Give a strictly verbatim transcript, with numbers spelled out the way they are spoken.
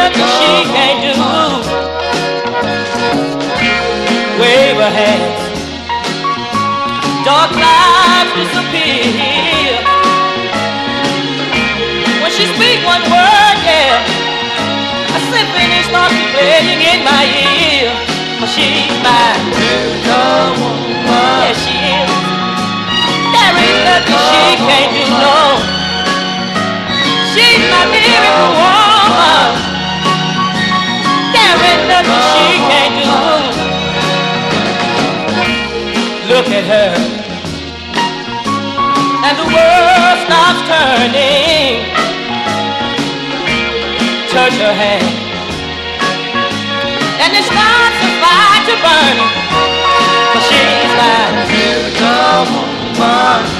nothing she can't do. Wave her hand, dark clouds disappear. When she speak one word, yeah, a symphony starts playing in my ear. But she's my miracle woman. Yeah, she is. There ain't nothing she can't do, no. She's my miracle woman. There ain't nothing she can't do. Look at her, and the world stops turning. Touch her hand, and it starts a fire to burn. But she's like a miracle woman.